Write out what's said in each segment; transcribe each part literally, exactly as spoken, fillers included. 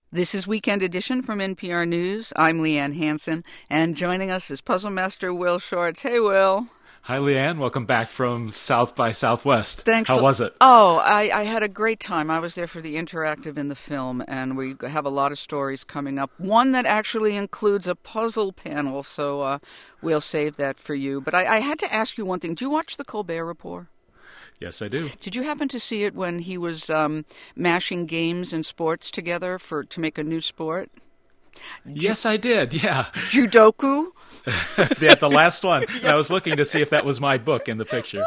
This is Weekend Edition from N P R News. I'm Leanne Hansen, and joining us is Puzzle Master Will Shortz. Hey, Will. Hi, Leanne. Welcome back from South by Southwest. Thanks. How was it? Oh, I, I had a great time. I was there for the interactive in the film, and we have a lot of stories coming up. One that actually includes a puzzle panel, so uh, we'll save that for you. But I, I had to ask you one thing. Do you watch the Colbert Report? Yes, I do. Did you happen to see it when he was um, mashing games and sports together for to make a new sport? Yes, I did, yeah. Judoku? Yeah, the last one. I was looking to see if that was my book in the picture.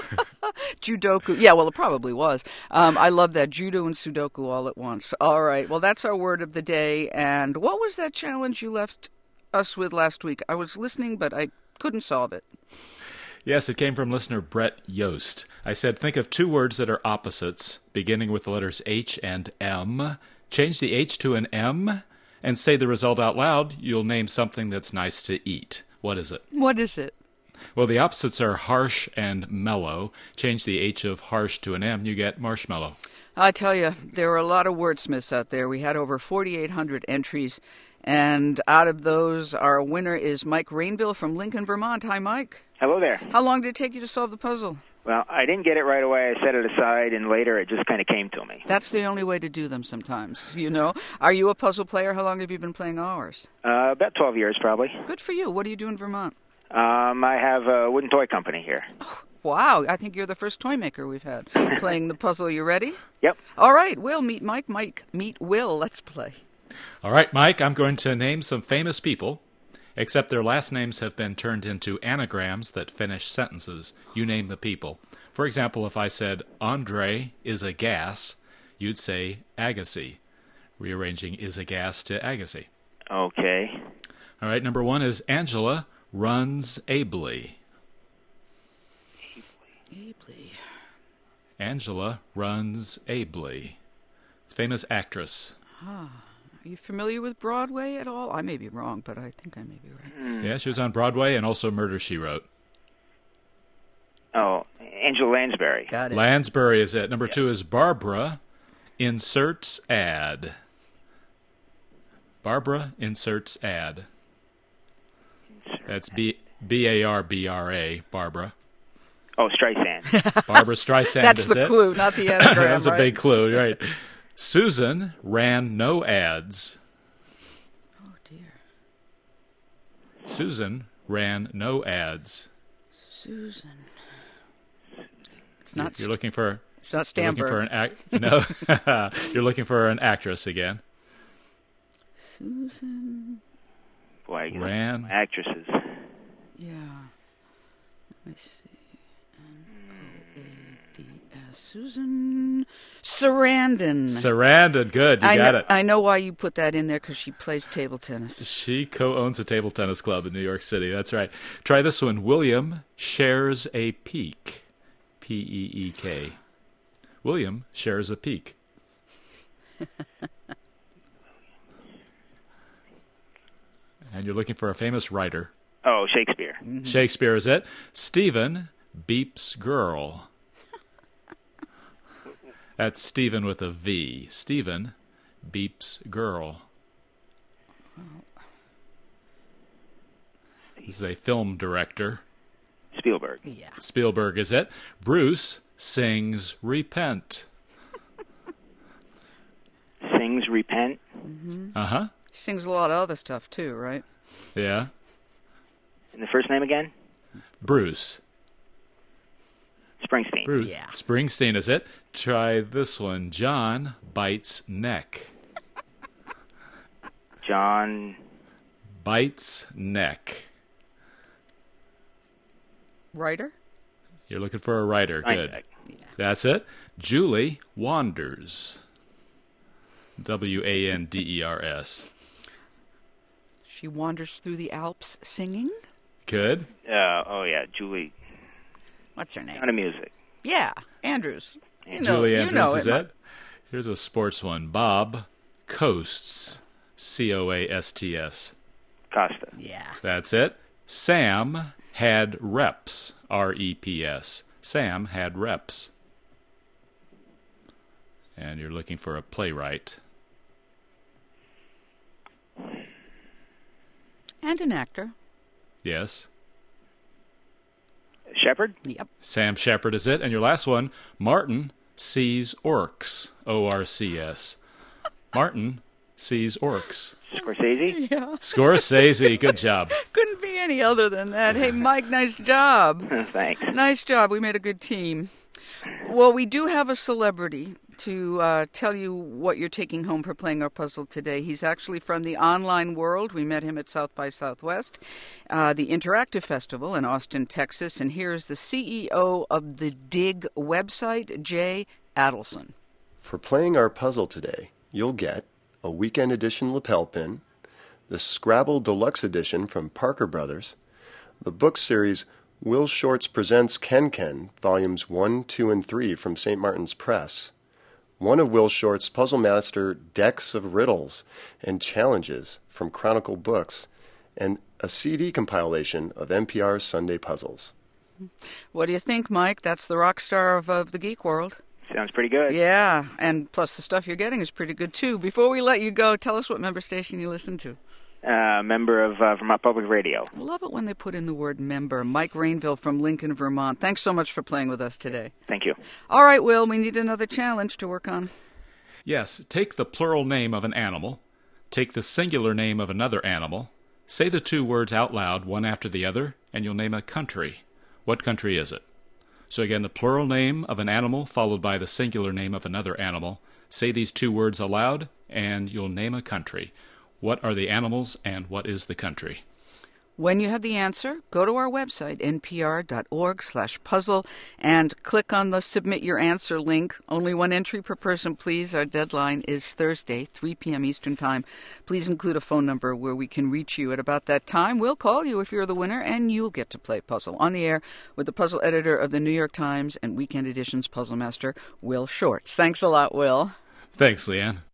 Judoku. Yeah, well, it probably was. Um, I love that. Judo and Sudoku all at once. All right. Well, that's our word of the day. And what was that challenge you left us with last week? I was listening, but I couldn't solve it. Yes, it came from listener Brett Yost. I said, think of two words that are opposites, beginning with the letters H and M. Change the H to an M, and say the result out loud. You'll name something that's nice to eat. What is it? What is it? Well, the opposites are harsh and mellow. Change the H of harsh to an M, you get marshmallow. I tell you, there are a lot of wordsmiths out there. We had over forty-eight hundred entries, and out of those, our winner is Mike Rainville from Lincoln, Vermont. Hi, Mike. Hello there. How long did it take you to solve the puzzle? Well, I didn't get it right away. I set it aside, and later it just kind of came to me. That's the only way to do them sometimes, you know. Are you a puzzle player? How long have you been playing ours? Uh, about twelve years, probably. Good for you. What do you do in Vermont? Um, I have a wooden toy company here. Oh, wow. I think you're the first toy maker we've had playing the puzzle. You ready? Yep. All right. Will, meet Mike. Mike, meet Will. Let's play. All right, Mike, I'm going to name some famous people, except their last names have been turned into anagrams that finish sentences. You name the people. For example, if I said, Andre is a gas, you'd say Agassi, rearranging is a gas to Agassi. Okay. All right, number one is Angela runs ably. Ably. Angela runs ably. Famous actress. Ah. Are you familiar with Broadway at all? I may be wrong, but I think I may be right. Yeah, she was on Broadway and also Murder, She Wrote. Oh, Angela Lansbury. Got it. Lansbury is it. Number yep. two is Barbara inserts ad. Barbara inserts ad. Insert That's B B A R B R A, Barbara. Oh, Streisand. Barbara Streisand That's is the it. clue, not the anagram. That's right? a big clue, right. Susan ran no ads. Oh, dear. Susan ran no ads. Susan. It's not. You're, you're looking for. It's not Stamberg. You're looking for an act. No, you're looking for an actress again. Susan. Boy, I ran actresses. Yeah. Let me see. N O A D S. Susan Sarandon. Sarandon, good. You I got know, it. I know why you put that in there, because she plays table tennis. She co-owns a table tennis club in New York City. That's right. Try this one. William shares a peak. P E E K. William shares a peak. And you're looking for a famous writer. Oh, Shakespeare. Mm-hmm. Shakespeare is it. Stephen beeps girl. That's Stephen with a V. Stephen beeps girl. This is a film director. Spielberg. Yeah. Spielberg is it. Bruce sings repent. Sings repent. Mm-hmm. Uh-huh. She sings a lot of other stuff, too, right? Yeah. And the first name again? Bruce. Springsteen. Bruce. Yeah. Springsteen is it. Try this one. John bites neck. John bites neck. Writer? You're looking for a writer. Good. Yeah. That's it. Julie wanders. W A N D E R S. She wanders through the Alps singing? Good. Uh, oh, yeah, Julie. What's her name? Sound of Music. Yeah, Andrews. Yeah. You know, Julie you Andrews know is it. it. Here's a sports one. Bob coasts. C O A S T S. Costa. Yeah. That's it. Sam had reps. R E P S. Sam had reps. And you're looking for a playwright. And an actor. Yes. Shepard? Yep. Sam Shepard is it. And your last one, Martin sees orcs. O R C S. Martin sees orcs. Scorsese? Yeah. Scorsese, good job. Couldn't be any other than that. Hey, Mike, nice job. Thanks. Nice job. We made a good team. Well, we do have a celebrity to uh, tell you what you're taking home for playing our puzzle today. He's actually from the online world. We met him at South by Southwest, uh, the Interactive Festival in Austin, Texas. And here's the C E O of the Dig website, Jay Adelson. For playing our puzzle today, you'll get a weekend edition lapel pin, the Scrabble Deluxe Edition from Parker Brothers, the book series Will Shortz Presents Ken Ken, Volumes one, two, and three from Saint Martin's Press, one of Will Shortz's Puzzle Master decks of riddles and challenges from Chronicle Books, and a C D compilation of N P R's Sunday Puzzles. What do you think, Mike? That's the rock star of, of the geek world. Sounds pretty good. Yeah, and plus the stuff you're getting is pretty good, too. Before we let you go, tell us what member station you listen to. Uh, member of uh, Vermont Public Radio. I love it when they put in the word member. Mike Rainville from Lincoln, Vermont. Thanks so much for playing with us today. Thank you. All right, Will, we need another challenge to work on. Yes, take the plural name of an animal, take the singular name of another animal, say the two words out loud, one after the other, and you'll name a country. What country is it? So again, the plural name of an animal followed by the singular name of another animal. Say these two words aloud, and you'll name a country. What are the animals, and what is the country? When you have the answer, go to our website, npr.org slash puzzle, and click on the Submit Your Answer link. Only one entry per person, please. Our deadline is Thursday, three p.m. Eastern Time. Please include a phone number where we can reach you at about that time. We'll call you if you're the winner, and you'll get to play puzzle on the air with the puzzle editor of the New York Times and Weekend Edition's Puzzle Master, Will Shortz. Thanks a lot, Will. Thanks, Leanne.